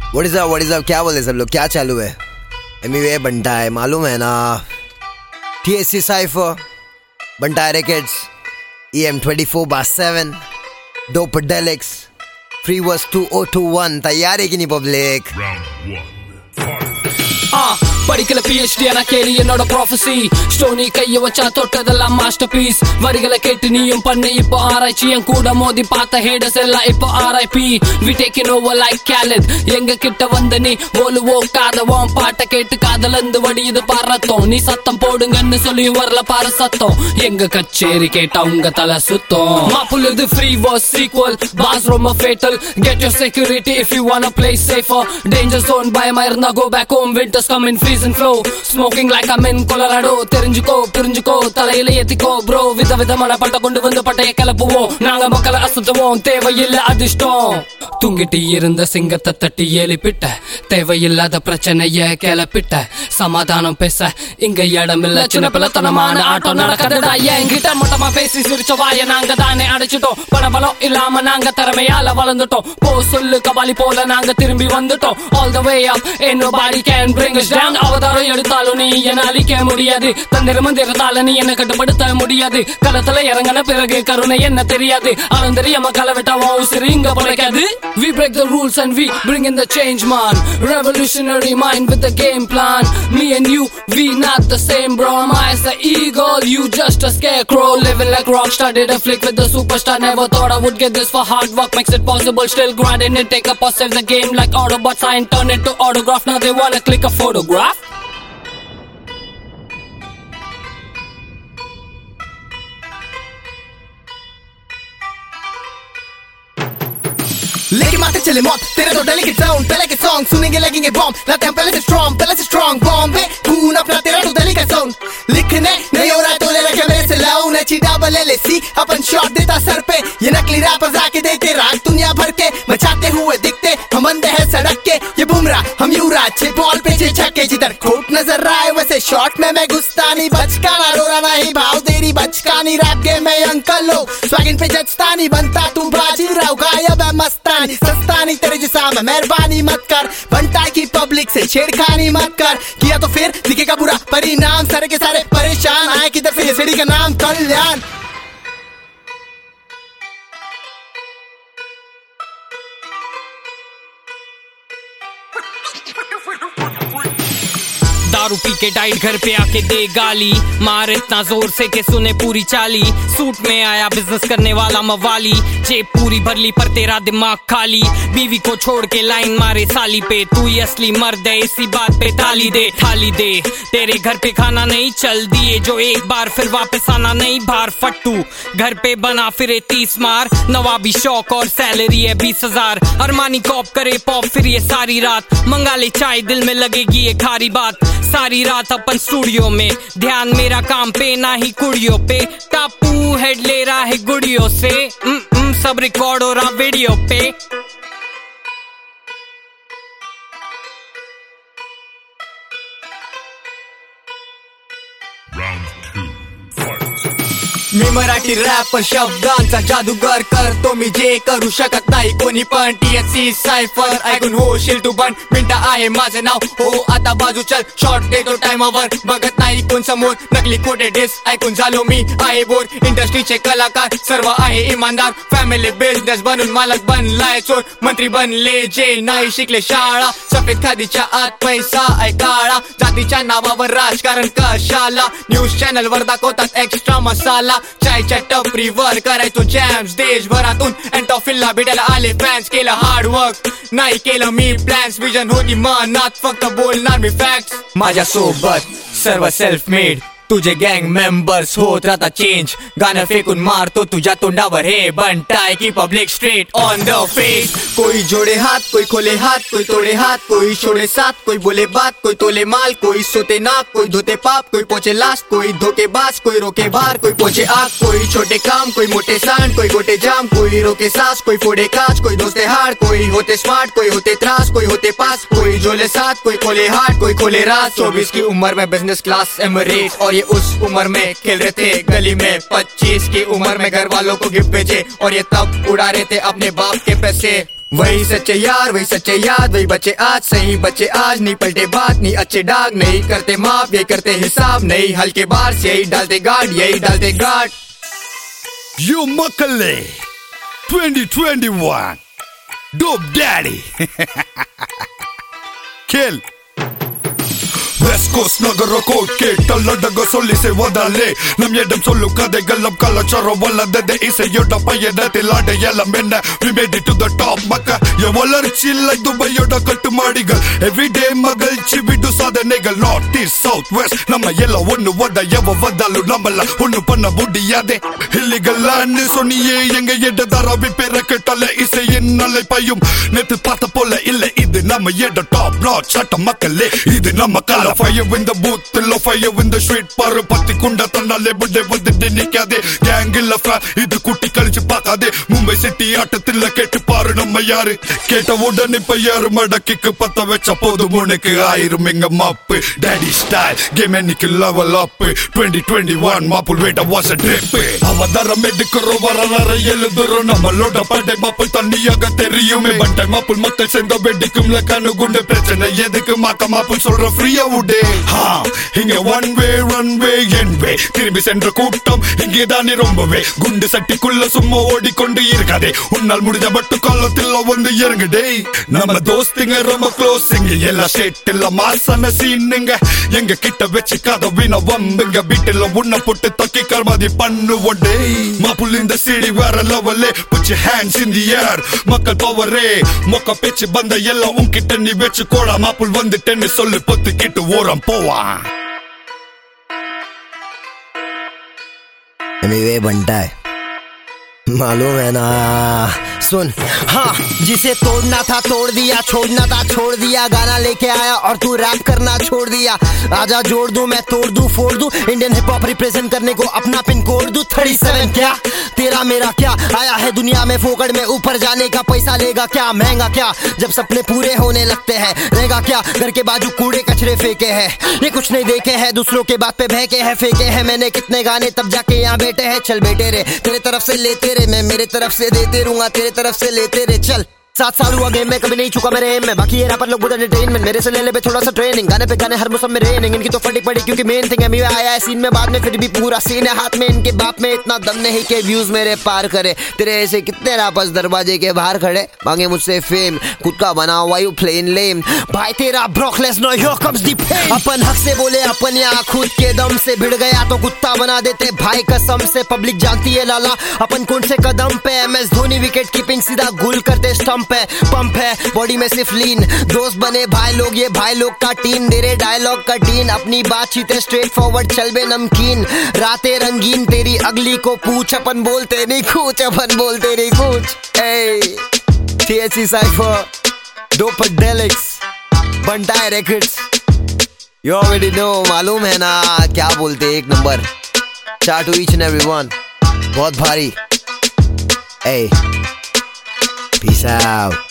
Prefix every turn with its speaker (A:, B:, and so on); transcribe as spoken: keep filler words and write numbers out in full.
A: What is up, what is up? क्या बोले सब लोग, क्या चालू है? एमीवे बंटा है, मालूम है ना? टी एस सी साइफर, बंटा rackets, E M twenty four by seven, Dopedelics, free verse two O two one. तैयार है कि नहीं पब्लिक?
B: Uh, படிக்கல PhD ஆனா கேளு என்னோட ப்ராஃபஸி. ஸ்டோனி கைய வச்சா தொட்டதெல்லாம் மாஸ்டர் பீஸ். வரிகளை கேட்டு நீயும் பண்ணு இப்போ ஆராய்ச்சி. என் கூட மோதி பார்த்த ஹேடர்ஸ் எல்லாம் இப்போ R I P. We taking over like Khaled. எங்க கிட்ட வந்த நீ ஓலுவோ காதவோம். பாட்டை கேட்டு காதலந்து வடியுது பாரத்தோம். நீ சத்தம் போடுங்கன்னு சொல்லி வரல பாரு சத்தம். எங்க கச்சேரி கேட்டா உங்க தலை சுத்தம். மாப்புள்ளது ஃப்ரீ வாஸ் சீக்வல், பாஸ் ரொம்ப fatal. Get your security if you wanna play safer. Danger zone பயமா இருந்தா go back home. Winters come in freeze and flow. Smoking like I'm in Colorado. தெரிஞ்சுக்கோ புரிஞ்சுக்கோ தலையில ஏத்திக்கோ bro. வித விதமான பட்ட கொண்டு வந்து பட்டைய கிளப்புவோம். நாங்க மக்களை அசத்துவோம், தேவையில்லை அதிர்ஷ்டம். தூங்கிட்டு இருந்த சிங்கத்தை தட்டி ஏலிப்பிட்ட, தேவையில்லாத பிரச்சனைய கிளப்பிட்ட. சமாதானம் பேச இங்க இடமில்ல, சின்ன பிள்ளைத்தனமான ஆட்டம் நடக்குதுடா. என்கிட்ட மொட்டமா பேசி சிரிச்ச வாய நாங்க தானே அடைச்சிட்டோம். பணபலம் இல்லாம நாங்க திறமையால வளர்ந்துட்டோம். போ சொல்லு கபாலி போல நாங்க திரும்பி வந்துட்டோம். All the way up, ain't nobody can bring us down. அவதாரம் எடுத்தாலும் நீ என்ன அழிக்க முடியாது. தந்திரமும் திறத்தால நீ என்ன கட்டுப்படுத்த முடியாது. களத்துல இறங்கின பிறகு கருணை என்ன தெரியாது. அவன் தெரியாம களை விட்டாவும் உசிறு இங்க பழைக்காது. We break the rules and we bring in the change man. Revolutionary mind with the game plan. Me and you, we not the same bro. I'm as the eagle, you just a scarecrow. Living like rockstar, did a flick with the superstar. Never thought I would get this for hard work makes it possible. Still grinding it, take a pause, save the game like Autobots. I ain't turn it to autograph, now they wanna click a photograph.
C: लेके माथे चले मौत तेरे तो delicate sound पहले के song सुनेंगे लगेंगे बॉम्ब लाते हम पहले से स्ट्रॉन्ग पहले से स्ट्रॉन्ग बॉम्बे खून अपना तेरा तो डेलिकेट साउंड लिखने नहीं हो रहा तो ले रखे मेरे से लाऊं ने चीटा बले ले सी अपन शॉट देता सर पे ये नकली रैपर्स आके देते राग दुनिया भर के मचाते हुए दिखते हम अंधे हैं सड़क के ये बुमराह हम युवराज छे बॉल पे छे छक्के जिधर कोट नजर रहा है वैसे शॉट में मैं घुसता नहीं बचकाना रोना नहीं भाव तेरी बचकानी रैप गेम में अंकल लो स्वैगन पे जचता नहीं बनता तू बाजी राव गायब है मस्तानी सस्ता नहीं तेरे जैसा मैं मेहरबानी मत कर बनता की पब्लिक से छेड़खानी मत कर किया तो फिर दिखेगा बुरा परिणाम सारे के सारे परेशान आए किधर से ये सीढ़ी का नाम कल्याण
B: दारू पी के डाइट घर पे आके दे गाली मार इतना जोर से के सुने पूरी चाली सूट में आया बिजनेस करने वाला मवाली जेब पूरी भर ली पर तेरा दिमाग खाली बीवी को छोड़ के लाइन मारे साली पे तू ही असली मर्द है इसी बात पे ताली दे थाली दे तेरे घर पे खाना नहीं चल दिए जो एक बार फिर वापस आना नहीं बाहर फट्टू घर पे बना फिरे तीस मार नवाबी शौक और सैलरी है बीस हजार अरमानी कॉप करे पॉप फिर ये सारी रात मंगा ले चाय दिल में लगेगी ये खारी बात सारी रात अपन स्टूडियो में ध्यान मेरा काम पे ना ही कुड़ियों पे टापू हेड ले रहा है गुड़ियों से उम, उम, सब रिकॉर्ड हो रहा वीडियो पे
C: मी मराठी रॅपर शब्दांचा जादूगर करतो मी जे करू शकत नाही कोणी पण टीएससी सायफर ऐकून होशील तू पण मिंटा आहे माझे नाव हो आता बाजू चल शॉर्ट देतो टाइमावर बघत नाही कोण समोर नकली खोटे डिस ऐकून झालो मी आहे बोर इंडस्ट्रीचे कलाकार सर्व आहे इमानदार फॅमिली बिझनेस बनून मालक बनलाय चोर मंत्री बनले जे नाही शिकले शाळा सफेद खादीच्या आत पैसा आहे काळा जातीच्या नावावर राजकारण कशाला न्यूज चॅनल वर दाखवतात एक्स्ट्रा मसाला चायच्या टपरीवर करायचो जॅम्स देशभरातून अँटॉफिलला भेटायला आले फॅन्स केलं हार्डवर्क नाही केलं मी प्लॅन्स विजन होती मनात फक्त बोलणार मी फॅक्ट्स माझ्या सोबत सर्व सेल्फ मेड तुझे गँग मेंबर्स होत राहता चेंज गाणं फेकून मारतो तुझ्या तोंडावर हे बनताय की public straight on the face कोई जोड़े हाथ कोई खोले हाथ कोई तोड़े हाथ कोई छोड़े साथ कोई बोले बात कोई तोले माल कोई सोते नाक कोई धोते पाप कोई पोचे लास्ट कोई धोखेबाज कोई रोके बाहर कोई पोचे आग कोई छोटे काम कोई मोटे सांड कोई गोटे जाम कोई रोके सांस कोई फोड़े कांच कोई दोस्ते हार कोई होते स्मार्ट कोई होते त्रास कोई होते पास कोई जोले साथ कोई खोले हार्ट कोई खोले रात चौबीस की उम्र में बिजनेस क्लास एमरेट और ये उस उम्र में खेल रहे थे गली में पच्चीस की उम्र में घर वालों को गिफ्ट भेजे और ये तब उड़ा रहे थे अपने बाप के पैसे वही सच्चे यार वही सच्चे याद वही बच्चे आज सही बच्चे आज नहीं पलटे बात नहीं अच्छे डाग नहीं करते माफ यही करते हिसाब नहीं हल्के बार से यही डालते गार्ड यही डालते guard
D: You Makale twenty twenty-one Dope Daddy Kill West Coast ನಗರ ಕೋಟ್ಗೆ ಟಲ್ಲಡಗ ಸೊಲ್ಲಿಸೆ ಒದಲೆ ನಮ್ ಎಡಂ ಸೊಲ್ಲು ಕದೆಗಲ್ಲಂ ಕಲಚರ ಒಲ್ಲದದೆ ಇಸೆಯೊಡ ಪಯ್ಯಡತಿಲಾಡೆ ಎಲ್ಲ ಮೆನ್ನ we made it to the top ಮಕ್ಕ ಎವಲರ್ಚಿಲ್ಲ ದುಬೈಯೊಡ ಕಟ್ಟು ಮಾಡಿಗ ಎವ್ರಿಡೇ ಮಗಲ್ ಚಿಬಿಡು ಸಾಧನೆಗಳು ನಾರ್ತ್ ಈಸ್ಟ್ ಸೌತ್ ವೆಸ್ಟ್ ನಮ್ಮ ಎಲ್ಲ ஒன்னு ಒದ எவ வந்தாலு நம்மள ஒன்னு பண்ண முடியாதே இல்லிகளான்னு சொன்னியே எங்க எடதார விப்பேர கேட்டால இசையின் நல்லை பையும் நேத்து பார்த்த போல இல்ல இது நம்ம எட டாப் நாட் சட்ட மக்களே இது நம்ம கல fire in the booth இல்ல fire in the street பாரு பத்தி குண்ட தன்னாலே பட்டே வந்துட்டு நிக்காதே கேங் இல்ல ஃப்ரா இது குட்டி கழிச்சு பார்க்காதே மும்பை சிட்டி ஆட்டத்தில் கேட்டு பாரு நம்ம யாரு கேட்ட உடனே இப்ப யாரு மடக்கிக்கு பத்த வச்ச போதும் உனக்கு ஆயிரும் எங்க மாப்பு டேடி ஸ்டைல் கேம் இன்னைக்கு லெவல் அப் twenty twenty-one மாப்புல் வேட வாஸ் a trip அவதாரம் எடுக்கிறோம் வரலாற எழுதுறோம் நம்மளோட படை மாப்புல் தண்ணியாக தெரியுமே பண்டை மாப்புல் மக்கள் சேர்ந்த வெடிக்கும்ல கண்ணு குண்டு பிரச்சனை எதுக்கு மாக்க மாப்புல் சொல்ற ஃப்ரீயா உடே ஹா இங்க ஒன் வே ரன் வே என் வே திரும்பி சென்ற கூட்டம் இங்கே தானே ரொம்பவே குண்டு சட்டிக்குள்ள சும்மா ஓடிக்கொண்டு இருக்காதே உன்னால் முடிஞ்ச பட்டு காலத்தில் வந்து இறங்குடே நம்ம தோஸ்திங்க ரொம்ப க்ளோஸ் இங்க எல்லா ஸ்டேட்ல மாசான சீனுங்க எங்க கிட்ட வச்சு கதவின வம்புங்க வீட்டுல உன்ன போட்டு தக்கி கர்மாதி பண்ணுவோடே மாப்புல் இந்த சிடி வேற லெவலே put your hands in the air மக்கள் பவரே மொக்க பேச்சு பந்த எல்லாம் உன்கிட்ட நீ வச்சு கோடா மாப்புல் வந்துட்டேன்னு சொல்லு பொத்து கிட்டு ஓரம் போவா
A: एमिवे बनता है मालूम है ना सुन हाँ जिसे तोड़ना था तोड़ दिया छोड़ना था छोड़ दिया गाना लेके आया और तू रैप करना छोड़ दिया आजा जोड़ दूं मैं तोड़ दूं फोड़ दूं इंडियन हिप हॉप रिप्रेजेंट करने को अपना पिन कोड दूं thirty-seven क्या तेरा मेरा क्या आया है दुनिया में फोकड़ में ऊपर जाने का पैसा लेगा क्या महंगा क्या जब सपने पूरे होने लगते हैं रहेगा क्या घर के बाजू कूड़े कचरे फेंके हैं ये कुछ नहीं देखे हैं दूसरों के बात पे बहके हैं फेंके हैं मैंने कितने गाने तब जाके यहाँ बैठे हैं चल बेटे रे तेरे तरफ से लेते रे मैं मेरे तरफ से देते रहूंगा तेरे तरफ से लेते रे चल सात साल हुआ गेम में कभी नहीं चुका मेरे एम में बाकी ये रैपर लोग बहुत एंटरटेनमेंट मेरे से ले ले पे थोड़ा सा ट्रेनिंग गाने पे गाने हर मौसम में रेनिंग इनकी तो फटी पड़ी क्योंकि मेन थिंग है आया है सीन में बाद में फिर भी पूरा सीन है हाथ में इनके बाप में इतना दम नहीं के व्यूज मेरे पार करे तेरे ऐसे कितने रैपर्स दरवाजे के बाहर खड़े मांगे मुझसे फेम खुद का बना हुआ यू प्लेन लेम भाई तेरा ब्रोकलेस no here comes the pain अपन हक से बोले अपन यहाँ खुद के दम से भिड़ गया तो कुत्ता बना देते भाई कसम से पब्लिक जानती है लाला अपन कौन से कदम पे M S Dhoni wicket keeping सीधा गुल करते स्टंप है पंप है बॉडी में सिर्फ लीन दोस्त बने भाई लोग ये भाई लोग का टीम दे रहे डायलॉग का टीन अपनी बातचीत स्ट्रेट फॉरवर्ड चल बे नमकीन रातें रंगीन तेरी अगली को पूछ अपन बोलते नहीं कुछ अपन बोलते नहीं कुछ ए T H C Cypher Dopedelics Bantai Records You already know मालूम है ना क्या बोलते एक number Shout to each and every one बहुत भारी Hey Peace out